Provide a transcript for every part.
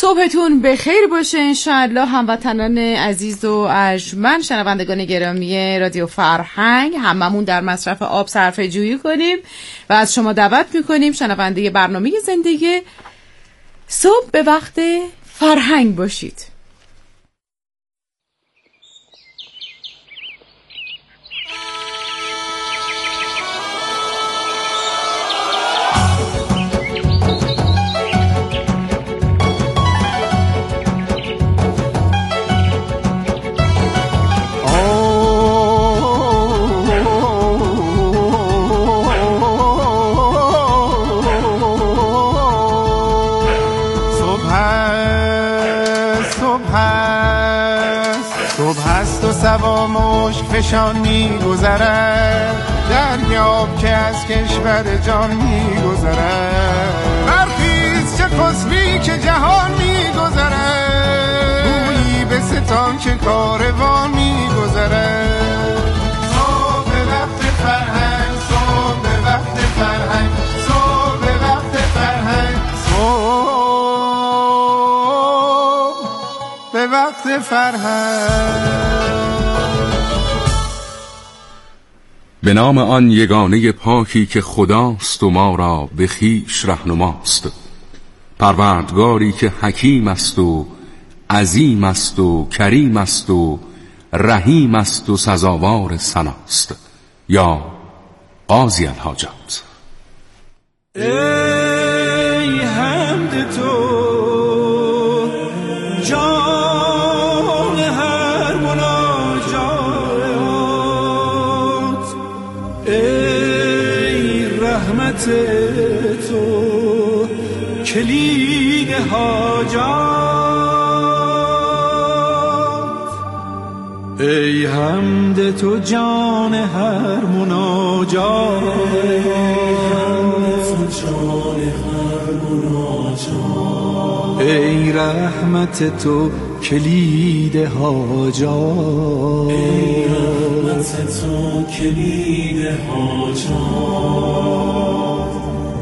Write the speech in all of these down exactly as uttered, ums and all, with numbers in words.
صبحتون بخیر باشه انشاءالله هموطنان عزیز و ارجمند، شنوندگان گرامی رادیو فرهنگ. هممون در مصرف آب صرفه جویی کنیم و از شما دعوت میکنیم شنونده برنامه زندگی صبح به وقت فرهنگ باشید. سوا مشک فشان می گذرد، دریاب که از کشور جان می گذرد. برخیز چه خسبی که جهان می گذرد، گویی به ستان که کاروان می گذرد. صبح به وقت فرهنگ، صبح به وقت فرهنگ، صبح به وقت فرهنگ، صبح به وقت فرهنگ. به نام آن یگانه پاکی که خداست و ما را به خویش رهنماست، پروردگاری که حکیم است و عظیم است و کریم است و رحیم است و سزاوار ثناست. یا قاضی الحاجات. ای حمد تو جان هر مناجات، ای رحمت تو کلید حاجات، ای حمد تو جان هر مناجات، ای رحمت تو کلید حاجات، ای رحمت تو کلید حاجات.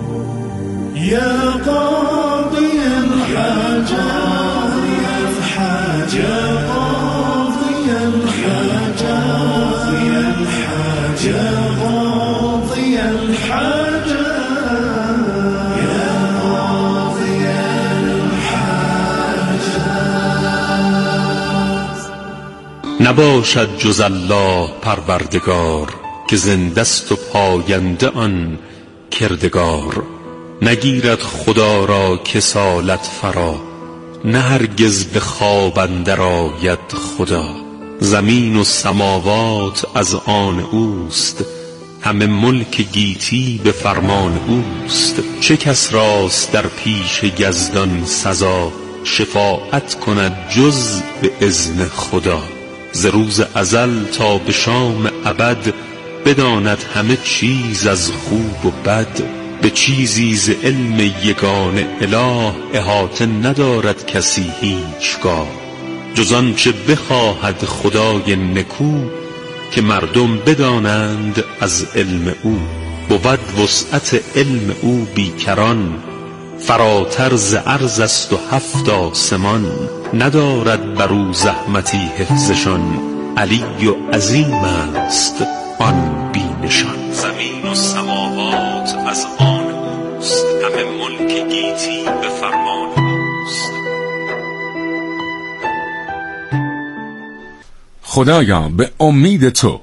یا قاضی الحاجات، یا الحاج، یا قاضی الحاجات، یا الحاج، یا قاضی الحاجات، یا قاضی الحاجات. نباشد جز الله پروردگار، که زنده است و پاینده آن کردگار. نگیرد خدا را کسالت فرا، نه هرگز به خواب اندر آید خدا. زمین و سماوات از آن اوست، همه ملک گیتی به فرمان اوست. چه کس راست در پیش یزدان سزا، شفاعت کند جز به اذن خدا. ز روز ازل تا به شام ابد، بداند همه چیز از خوب و بد. به چیزی ز علم یگان اله، احاطه ندارد کسی هیچگاه. جز آنچه بخواهد خدای نکو، که مردم بدانند از علم او. بود وسعت علم او بیکران، فراتر ز ارض است و هفت آسمان. ندارد بر او زحمتی حفظشان، علی و عظیم است آن بی نشان. زمین و سماوات از آن اوست، همه ملک گیتی به فرمان اوست. خدایا به امید تو.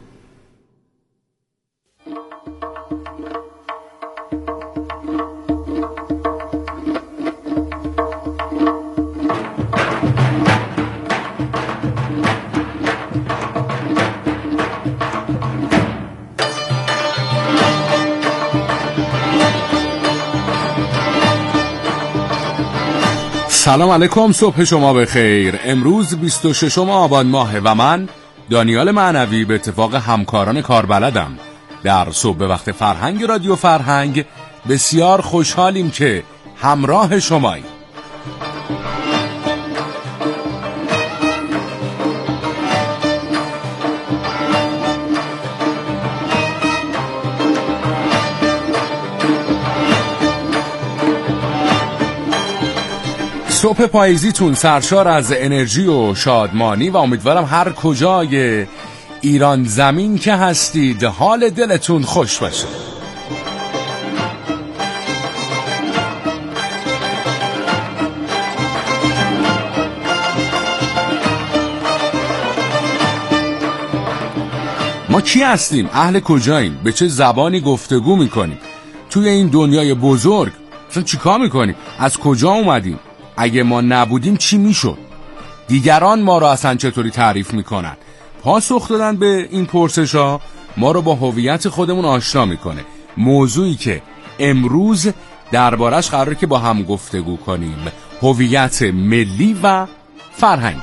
سلام علیکم، صبح شما بخیر. امروز بیست و ششم آبان ماه و من دانیال معنوی به اتفاق همکاران کاربلدم در صبح به وقت فرهنگ رادیو فرهنگ بسیار خوشحالیم که همراه شماییم. صبح پاییزیتون سرشار از انرژی و شادمانی و امیدوارم هر کجای ایران زمین که هستید حال دلتون خوش باشه. ما کی هستیم؟ اهل کجاییم؟ به چه زبانی گفتگو میکنیم؟ توی این دنیای بزرگ اصلا چیکار میکنیم؟ از کجا اومدیم؟ اگه ما نبودیم چی میشد؟ دیگران ما رو اصلا چطوری تعریف میکنن؟ پاسخ دادن به این پرسش ها ما رو با هویت خودمون آشنا میکنه. موضوعی که امروز دربارش قراره که با هم گفتگو کنیم، هویت ملی و فرهنگی.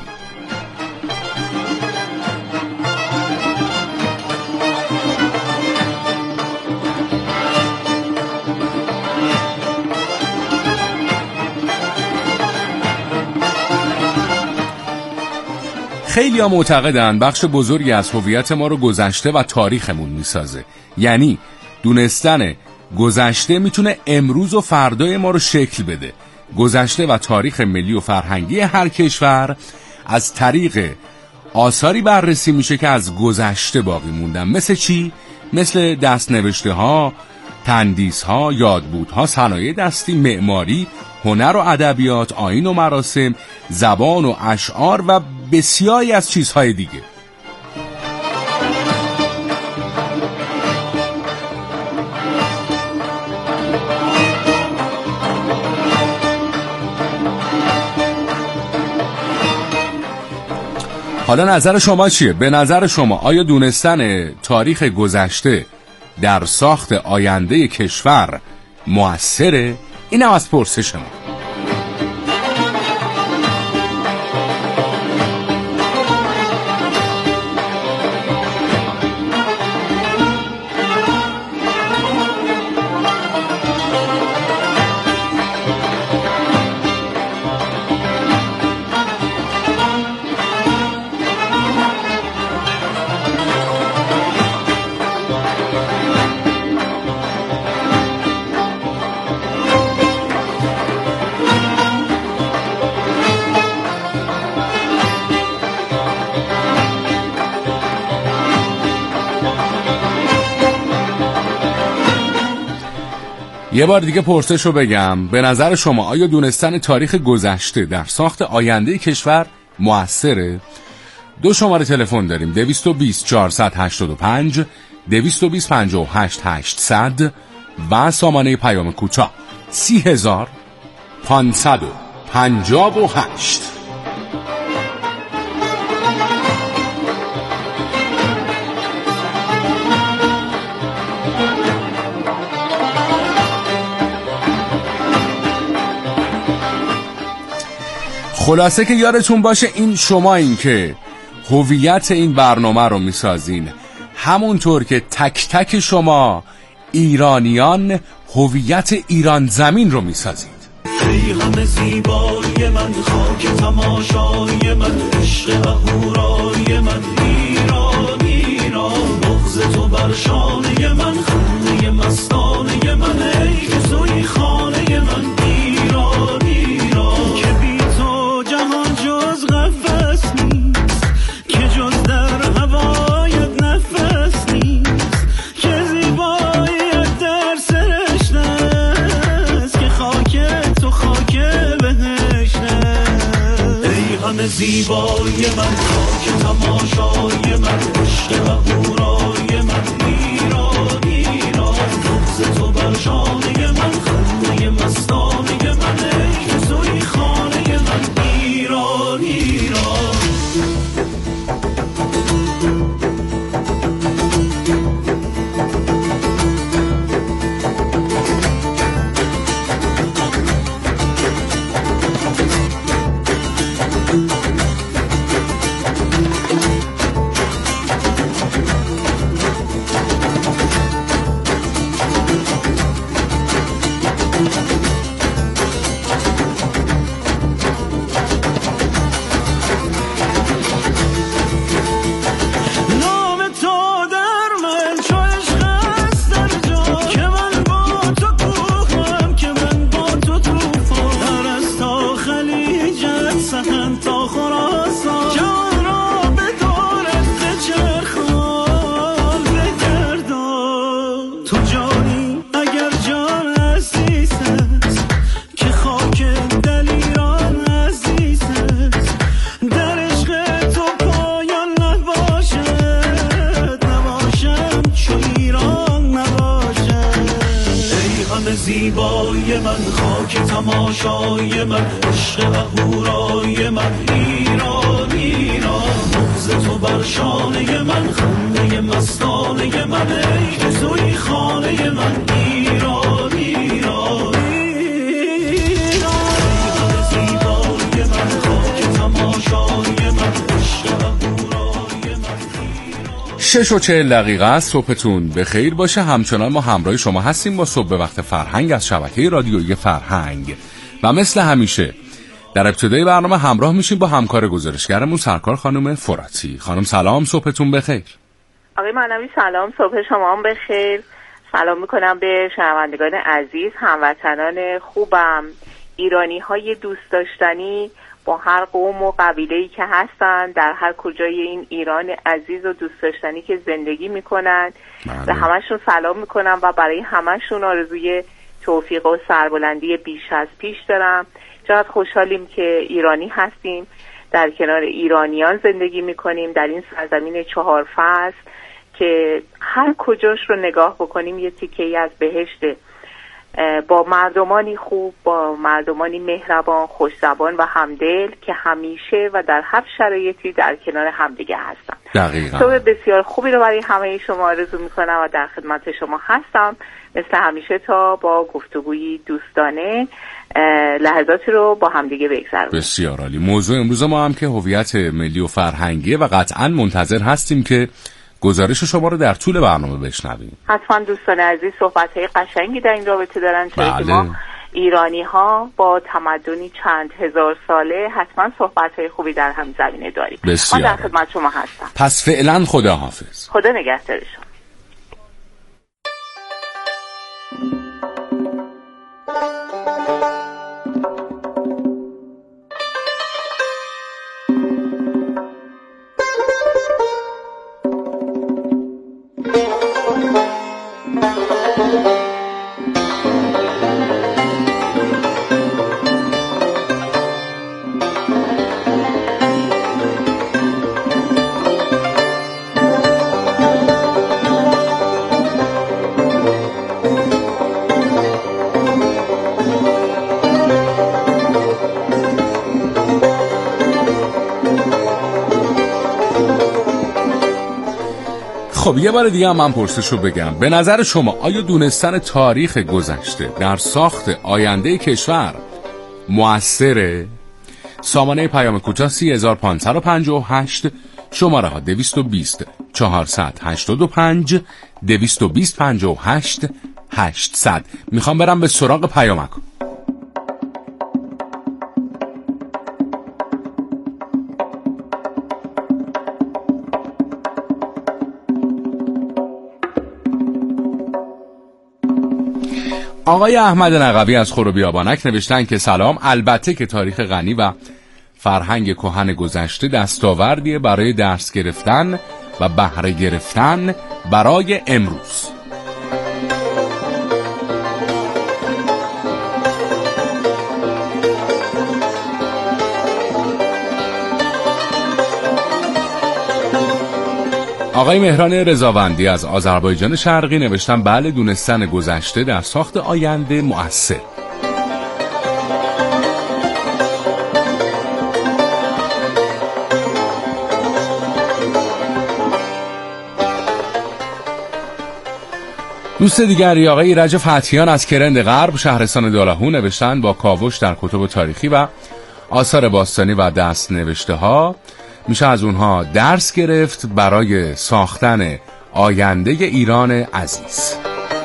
خیلی ها معتقدن بخش بزرگی از هویت ما رو گذشته و تاریخمون میسازه. یعنی دونستن گذشته میتونه امروز و فردای ما رو شکل بده. گذشته و تاریخ ملی و فرهنگی هر کشور از طریق آثاری بررسی میشه که از گذشته باقی موندن. مثل چی؟ مثل دستنوشته ها، تندیس ها، یادبودها، صنایع دستی، معماری، هنر و ادبیات، آیین و مراسم، زبان و اشعار و بسیاری از چیزهای دیگه. حالا نظر شما چیه؟ به نظر شما آیا دونستن تاریخ گذشته در ساخت آینده کشور مؤثره؟ اینم از پرسش ما. یه بار دیگه پرسش رو بگم، به نظر شما آیا دونستن تاریخ گذشته در ساخت آینده کشور مؤثره؟ دو شماره تلفن داریم، دویست و بیست چهارصد و هشتاد و پنج، دویست و بیست پنجاه و هشت هشتصد و سامانه پیام کوتاه سی هزار پانصد و پنجاه و هشت. خلاصه که یادتون باشه این شما این که هویت این برنامه رو میسازین، همونطور که تک تک شما ایرانیان هویت ایران زمین رو میسازید. ای همه زیبایی من، خاک تماشای من، عشق اهورای من، ایران ایران، بغض تو بر شانه من، خونه مستانه من، ای که توی خانه من، ایران ایران، که بی تو جهان جز قفس نیست، که جز در هوایت نفس نیست، که زیباییت در سرشت است، که خاک تو خاک بهشت است. ای همه زیبایی من، خاک تماشای من، عشق اهورای من، ایران ایران، بغض تو بر شانه من، خونه مستانه من، ای که توی خانه من، ایران ایران. تماشای من، عشق اهورای من، ایران ایران بغض تو بر شانه من، خنده مستانه من، ای که توی خانه من، ایران ایران ایران زیبای من، خاک تماشای من، عشق اهورای من. شش و چهل دقیقه است. صبحتون به خیر باشه. همچنان ما همراه شما هستیم با صبح به وقت فرهنگ از شبکه رادیویی فرهنگ و مثل همیشه در ابتدای برنامه همراه میشیم با همکار گزارشگرمون سرکار خانم فراتی. خانم سلام، صبحتون بخیر. آقای معنوی سلام، صبح شما هم بخیر. سلام میکنم به شنوندگان عزیز، هموطنان خوبم، ایرانی های دوست داشتنی با هر قوم و قبیله‌ای که هستن در هر کجای این ایران عزیز و دوست داشتنی که زندگی میکنن و همشون سلام میکنم و برای همشون آرزوی توفیق و سربلندی بیش از پیش دارم. چقدر خوشحالیم که ایرانی هستیم، در کنار ایرانیان زندگی میکنیم در این سرزمین چهار فصل که هر کجاش رو نگاه بکنیم یه تیکه‌ای از بهشته، با مردمانی خوب، با مردمانی مهربان، خوش‌زبان و همدل که همیشه و در هر شرایطی در کنار همدیگه هستن. دقیقاً. صبح بسیار خوبی رو برای همه شما آرزو میکنم و در خدمت شما هستم مثل همیشه تا با گفتگویی دوستانه لحظاتی رو با همدیگه بگذرونیم. بسیار عالی. موضوع امروز ما هم که هویت ملی و فرهنگیه و قطعاً منتظر هستیم که گزارش شما رو در طول برنامه بشنویم. حتما دوستان عزیز صحبت‌های قشنگی در این رابطه دارن، چون بله. ما ایرانی ها با تمدنی چند هزار ساله حتما صحبت‌های خوبی در هم زمینه داریم. بسیار. من در خدمت شما هستم. پس فعلا خدا حافظ. خدا نگهدار شما. خب یه بار دیگه هم من پرسشو بگم، به نظر شما آیا دونستن تاریخ گذشته در ساخت آینده کشور مؤثره؟ سامانه پیام کوتاه سی هزار پانصد و پنجاه و هشت، شماره ها دویست و بیست چهارصد هشتاد و پنج دویست و بیست پنجاه و هشت هشتصد. میخوام برم به سراغ پیامک. آقای احمد نقوی از خوربیابانک نوشتن که سلام، البته که تاریخ غنی و فرهنگ کهن گذشته دستاوردیه برای درس گرفتن و بهره گرفتن برای امروز. آقای مهران رضاوندی از آذربایجان شرقی نوشتن بله، دونستن گذشته در ساخت آینده مؤثر. دوست دیگری آقای ایرج فتحیان از کرند غرب شهرستان دالهو نوشتن با کاوش در کتب تاریخی و آثار باستانی و دست نوشته ها میشه از اونها درس گرفت برای ساختن آینده ایران عزیز.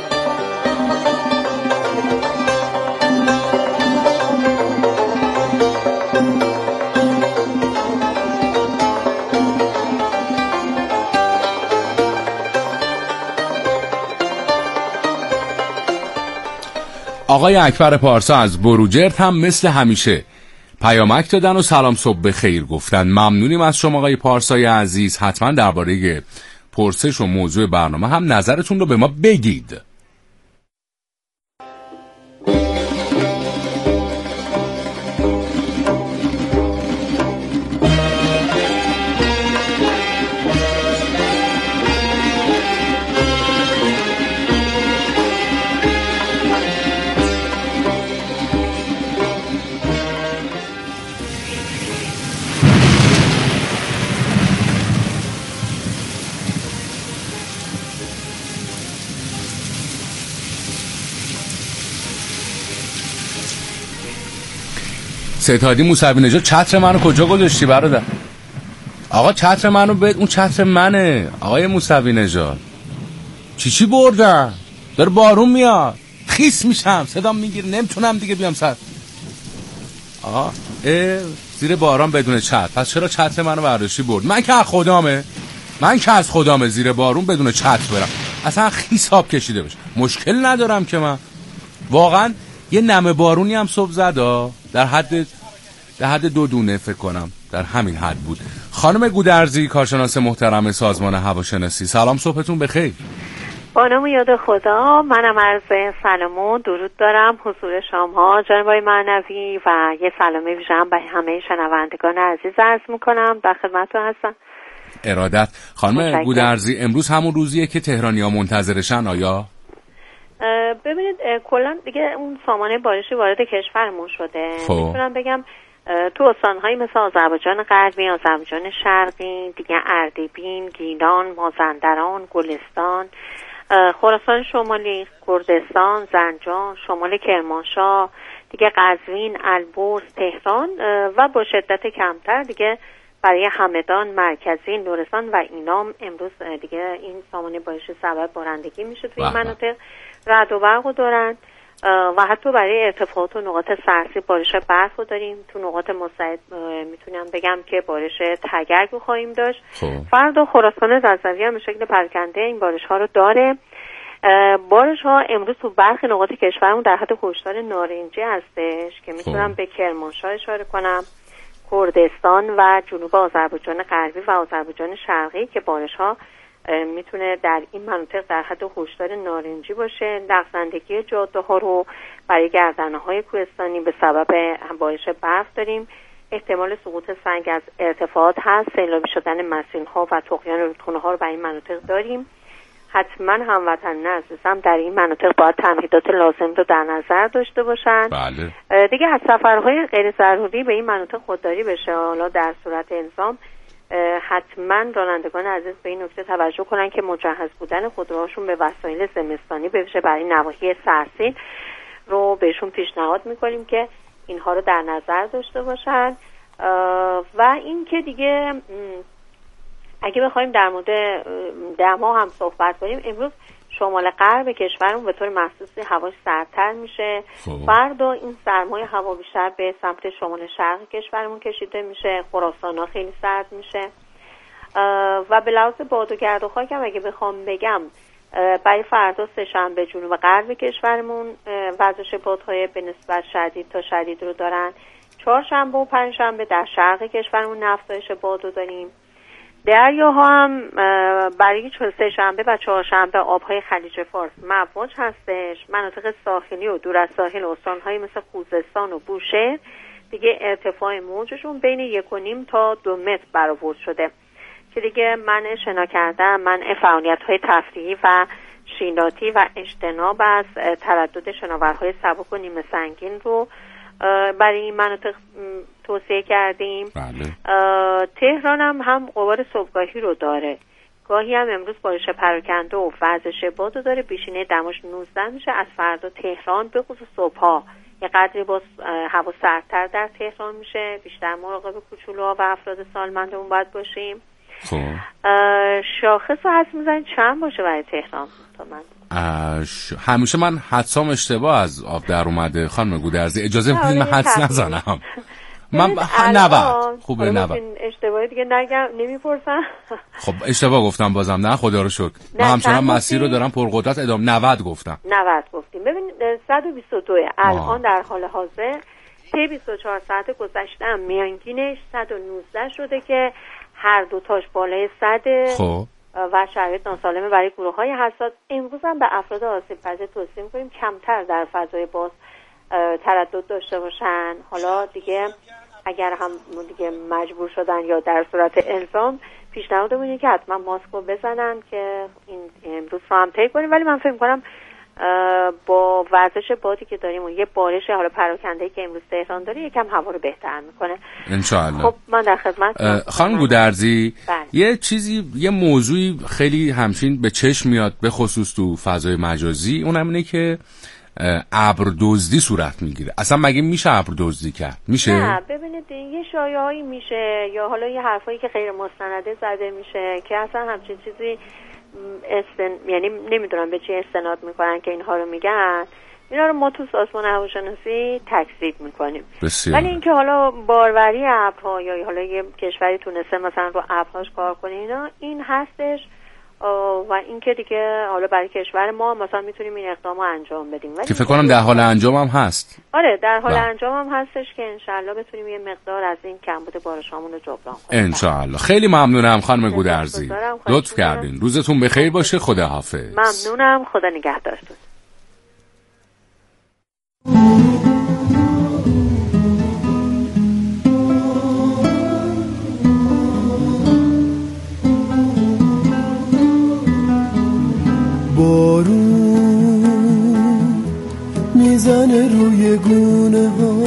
آقای اکبر پارسا از بروجرد هم مثل همیشه پیامک دادن و سلام صبح بخیر گفتن. ممنونیم از شما آقای پارسای عزیز. حتما درباره پرسش و موضوع برنامه هم نظرتون رو به ما بگید. ستادی موسوی نژاد چتر منو کجا گذاشتی برادر؟ آقا چتر منو بده، اون چتر منه آقای موسوی نژاد. چی چی بردن؟ داره بارون میاد، خیس میشم، صدام میگیره، نمیتونم دیگه بیام سر. آقا اه زیر باران بدون چتر، پس چرا چتر منو برداشتی برد؟ من که از خدامه، من که از خدامه زیر بارون بدون چتر برم، اصلا خیس آب کشیده بشه، مشکل ندارم که من. واقعا یه نمه بارونی هم صبح زدا، در حد در حد دو دونه فکر کنم، در همین حد بود. خانم گودرزی، کارشناس محترم سازمان هواشناسی، سلام، صبحتون بخیر. با نام یاد خدا، منم عرض سلام و درود دارم حضور شما جناب آقای معنوی و یه سلام ویژه‌ام به همه شنوندگان عزیز عرض میکنم. در خدمتتون هستم. ارادت. خانم گودرزی، امروز همون روزیه که تهرانی‌ها منتظرشن آیا؟ ببینید کلا دیگه اون سامانه بارشی وارد کشورمون شده. میتونم بگم تو استان‌هایی مثل آذربایجان غربی، آذربایجان شرقی، دیگه اردبیل، گیلان، مازندران، گلستان، خراسان شمالی، کردستان، زنجان، شمال کرمانشاه، دیگه قزوین، البرز، تهران و با شدت کمتر دیگه برای همدان، مرکزی، لرستان و اینام امروز دیگه این سامانه بارش سبب بارندگی میشه توی این مناطق. رعد و برق دارن و حتی برای ارتفاعات و نقاط سرسی بارش برف رو داریم. تو نقاط مستعد میتونم بگم که بارش تگرگ رو خواهیم داشت. فردا خراسان رضوی هم به شکل پراکنده این بارش ها رو داره. بارش ها امروز تو برخی نقاط کشورمون در حد هشدار نارنجی هستش که میتونم به کرمانشاه اشاره کنم، کردستان و جنوب آذربایجان غربی و آذربایجان شرقی که بارش ها میتونه در این مناطق در حد هشدار نارنجی باشه. لغزندگی جاده ها رو برای گردنه های کوهستانی به سبب بارش برف داریم. احتمال سقوط سنگ از ارتفاعات هست. سیلابی شدن مسیل ها و طغیان رودخانه ها رو برای این مناطق داریم. حتما هموطنان عزیزم در این مناطق باید تمهیدات لازم رو در نظر داشته باشن. بله. دیگه از سفرهای غیر ضروری به این مناطق خودداری بشه. حالا در صورت الزام حتما رانندگان عزیز به این نکته توجه کنن که مجهز بودن خودروهاشون به وسایل زمستانی به ویژه برای نواحی سرسیل رو بهشون پیشنهاد میکنیم که اینها رو در نظر داشته باشن. و این که دیگه اگه بخوایم در مورد دما هم صحبت کنیم، امروز شمال غرب کشورمون به طور مخصوصی هواش سردتر میشه. فردا این سرمای هوا بیشتر به سمت شمال شرق کشورمون کشیده میشه. خراسان‌ها خیلی سرد میشه و به لحاظ باد و گرد و خاک هم اگه بخوام بگم برای فردا سه شنبه جنوب غرب کشورمون وزش بادهای به نسبت شدید تا شدید رو دارن. چهارشنبه و پنجشنبه در شرق کشورمون افزایش باد رو داریم. دریاها هم برای سه شنبه و چهارشنبه آبهای خلیج فارس مواج هستش. مناطق ساحلی و دور از ساحل استان‌هایی مثل خوزستان و بوشهر دیگه ارتفاع موجشون بین یک و نیم تا دو متر برآورد شده که دیگه منع شنا کردن، منع فعالیت‌های تفریحی و شیناتی و اجتناب از تردد شناورهای سبک و نیمه سنگین رو برای این مناطق توصیه کردیم. بله. تهران هم هم غبار صبحگاهی رو داره، گاهی هم امروز بارش پراکنده و وزش باد رو داره. بیشینه دماش نوزده میشه. از فردا تهران به خصوص صبحها یه قدری با هوا سردتر در تهران میشه. بیشتر مراقب کوچولوها و افراد سالمندمون باید باشیم. خب شاخص رو حدس میزنید چند باشه برای تهران؟ تا من اش... همیشه من حدسام اشتباه از آب در اومده. خانم گودرزی اجازه بدید من حدس نزنم. من نود خوبه نود اشتباهی دیگه نگم نمیپرسم. خب اشتباه گفتم بازم، نه خدا رو شکر. من همچنان مسیر رو دارم پرقدرت ادامه. نود گفتم. نود گفتیم. ببین صد و بیست و دو الان در حال حاضر طی بیست و چهار ساعت گذشته هم میانگینش صد و نوزده شده که هر دو تاش بالای صد. خب و شرایط ناسالمه برای گروه‌های حساس. امروز هم به افراد آسیب‌پذیر توصیه می‌کنیم کمتر در فضای باز تردد داشته باشن. حالا دیگه اگر هم دیگه مجبور شدن یا در صورت الزام پیشنهادمون اینه که حتما ماسک رو بزنن که این امروز رو هم طی کنیم. ولی من فکر می‌کنم با ورزش بادی که داریم و یه بارش حالا پراکنده‌ای که امروز تهران داره یکم هوا رو بهتر میکنه ان شاء الله. خب من در خدمت خانم گودرزی، بله. یه چیزی یه موضوعی خیلی همچین به چشم میاد به خصوص تو فضای مجازی، اونم اینه که ابر دزدی صورت میگیره. اصلا مگه میشه ابر دزدی کرد؟ میشه؟ نه ببینید یه شایعه‌ای میشه یا حالا یه حرفایی که غیر مستنده زده میشه که اصلا همچین چیزی استن... یعنی نمیدونم به چی استناد میکنن که اینها رو میگن. اینا رو ما تو سازمان هواشناسی تکذیب میکنیم. ولی اینکه حالا باروری ابرها یا حالا یه کشوری تونسته مثلا رو ابرهاش کار کنه اینا این هستش و اینکه دیگه حالا برای کشور ما مثلا میتونیم این اقدامو انجام بدیم. که فکر کنم در حال انجام هم هست. آره در حال انجام هم هستش که انشالله بتونیم یه مقدار از این کمبود بارشامون رو جبران کنیم. انشالله. خیلی ممنونم خانم گودرزی. لطف کردین. روزتون بخیر باشه. خداحافظ. ممنونم. خدا نگهدارتون. بارون میزنه روی گونه ها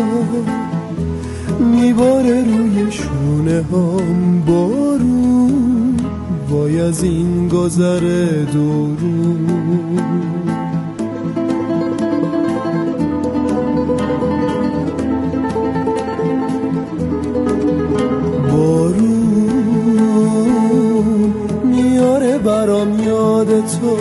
میباره روی شونه ها بارون وای از این گذر دورون بارون میاره برام یاد تو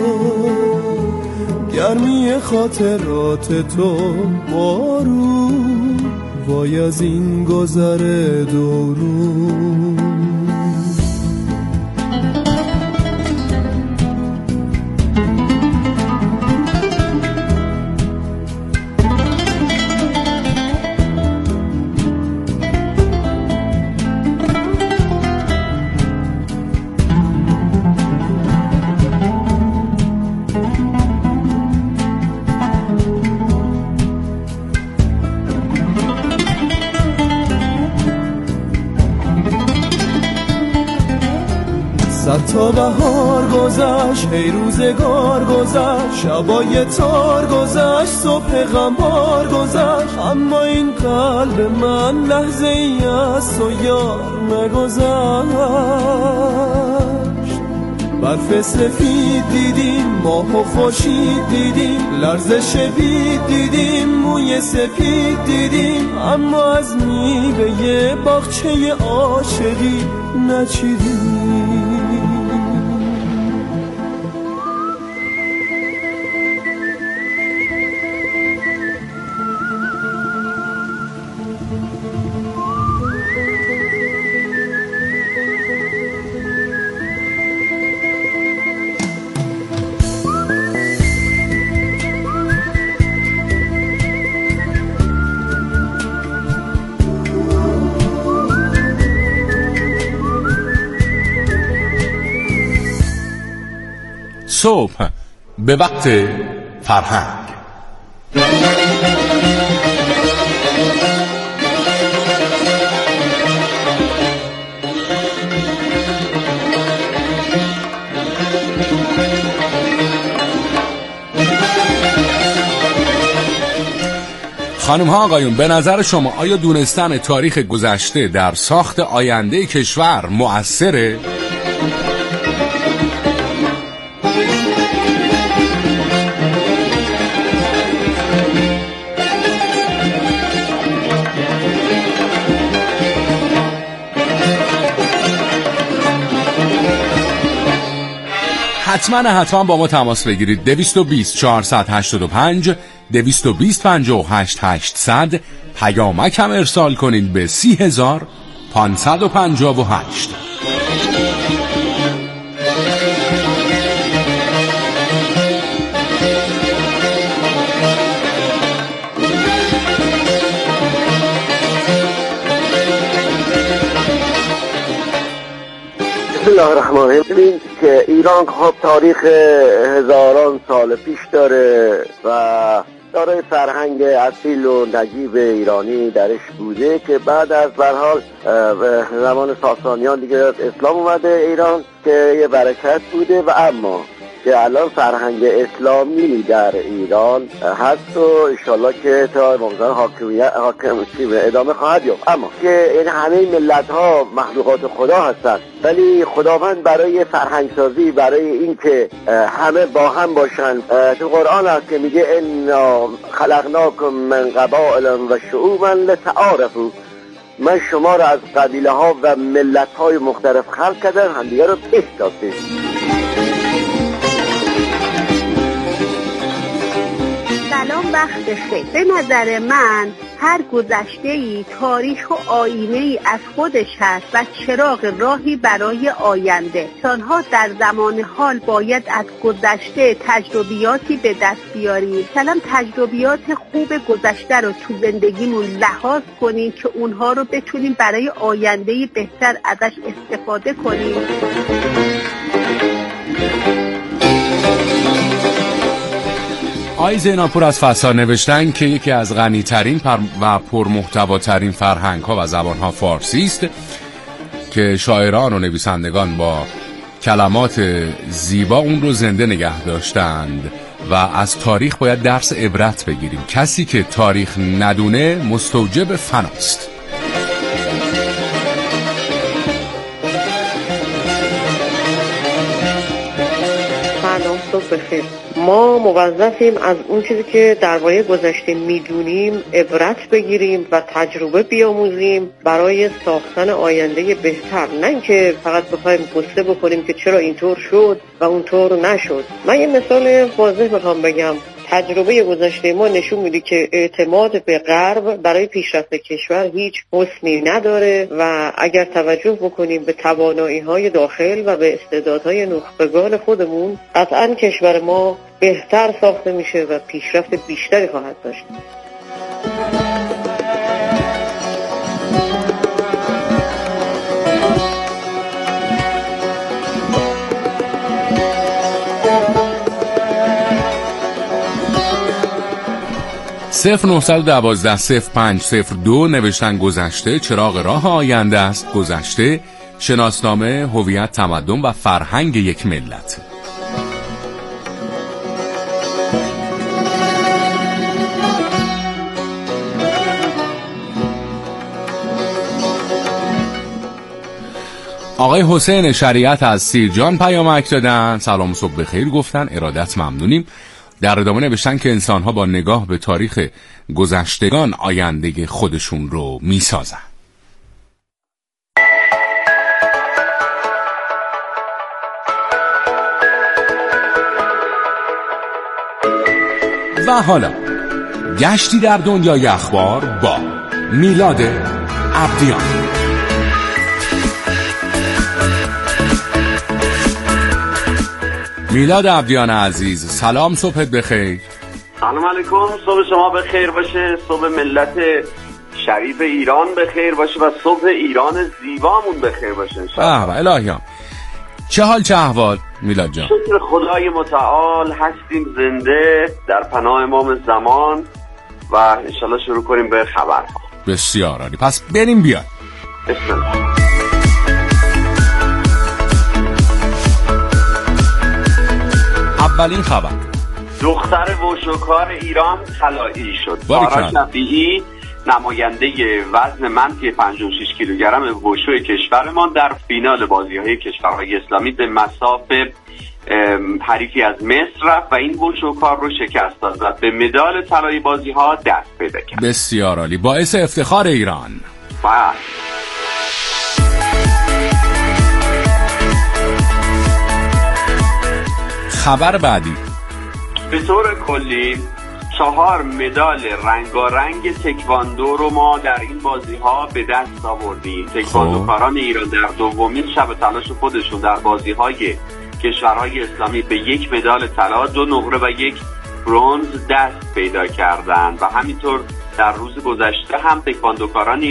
گرمی خاطرات تو بارون وای از این گذر دورون تا بهار گذشت هی روزگار گذشت شبای تار گذشت صبح غمبار گذشت اما این قلب من لحظه ای از تو یار نگذشت برف سفید دیدیم ماه و خورشید دیدیم لرزش بید دیدیم موی سپید دیدیم اما از میوه باغچه عاشقی نچیدیم صبح به وقت فرهنگ. خانم ها آقایون، به نظر شما آیا دونستن تاریخ گذشته در ساخت آینده کشور مؤثره؟ حتما حتما با ما تماس بگیرید. دویست و بیست چهارصد و هشتاد و پنج دویست و بیست پنجاه و هشت هشتصد پیامک هم ارسال کنید به سی هزار پانصد و پنجاه و هشت. بسم الله الرحمن الرحیم. ببینید که ایران خب تاریخ هزاران سال پیش داره و داره فرهنگ اصیل و نجیب ایرانی درش بوده که بعد از به هر حال زمان ساسانیان دیگه اسلام اومده ایران که یه برکت بوده و اما که الان فرهنگ اسلامی در ایران هست و انشالله که تا امامزمان حاکمیت حاکم ادامه خواهد یافت. اما که این همه ملت ها مخلوقات خدا هستند، ولی خداوند برای فرهنگ سازی، برای این که همه با هم باشن، تو قرآن هست که میگه انا خلقناکم من قبائل و شعوبا لتعارفوا، من شما را از قبیله ها و ملت های مختلف خلق کردم همدیگه رو بشناسید. سلام، وقت بخیر. به نظر من هر گذشته‌ای تاریخ و آینه‌ای از خودش هست و چراغ راهی برای آینده. انسان‌ها در زمان حال باید از گذشته تجربیاتی به دست بیاریم. مثلا تجربیات خوب گذشته رو تو زندگیمون لحاظ کنیم که اونها رو بتونیم برای آینده‌ای بهتر ازش استفاده کنیم. آقای زیناپور از فسا نوشتن که یکی از غنی‌ترین و پرمحتواترین فرهنگ‌ها و زبان‌ها فارسی است که شاعران و نویسندگان با کلمات زیبا اون رو زنده نگه داشتند و از تاریخ باید درس عبرت بگیریم. کسی که تاریخ ندونه مستوجب فناست. سلام، صبح بخیر. ما موظفیم از اون چیزی که درباره گذشته میدونیم عبرت بگیریم و تجربه بیاموزیم برای ساختن آینده بهتر، نه اینکه فقط بخوایم قصه بکنیم که چرا اینطور شد و اونطور نشد. من یه مثال واضح میخوام بگم. تجربه گذشته ما نشون میده که اعتماد به غرب برای پیشرفت کشور هیچ حسنی نداره و اگر توجه بکنیم به توانایی‌های داخل و به استعدادهای نخبگان خودمون، قطعاً کشور ما بهتر ساخته میشه و پیشرفت بیشتری خواهد داشت. صفر نهصد و دوازده صفر پنج صفر دو نوشتن گذشته چراغ راه آینده است. گذشته شناسنامه هویت، تمدن و فرهنگ یک ملت. آقای حسین شریعت از سیرجان پیامک دادن. سلام صبح بخیر گفتن، ارادت ممنونیم. در ادامه نوشتن که انسان‌ها با نگاه به تاریخ گذشتگان آینده خودشون رو می‌سازن. و حالا گشتی در دنیای اخبار با میلاد عبدیان. میلاد عبدیان عزیز، سلام، صبحت بخیر. سلام علیکم، صبح شما بخیر باشه، صبح ملت شریف ایران بخیر باشه و صبح ایران زیبامون بخیر باشه انشاءالله. آه الهیام، چه حال چه احوال میلاد جان؟ شکر خدای متعال هستیم زنده در پناه امام زمان و انشالله شروع کنیم به خبرها. بسیار عالی، پس بریم بیاد. بسم الله. اولین خبر، دختر وشوکار ایران طلایی شد. سارا شفیعی نماینده وزن منفی پنجاه و شش کیلوگرم وشو کشورمان در فینال بازی‌های کشورهای اسلامی به مصاف حریفی از مصر رفت و این وشوکار رو شکست داد و به مدال طلایی بازی‌ها دست پیدا کرد. بسیار عالی، باعث افتخار ایران. بله. خبر بعدی، به طور کلی چهار مدال رنگارنگ تکواندو رو ما در این بازی ها به دست آوردیم. تکواندوکاران ایران در دومین شب تلاش خودشون در بازی های کشورهای اسلامی به یک مدال طلا، دو نقره و یک برنز دست پیدا کردند و همینطور در روز گذشته هم تکواندوکاران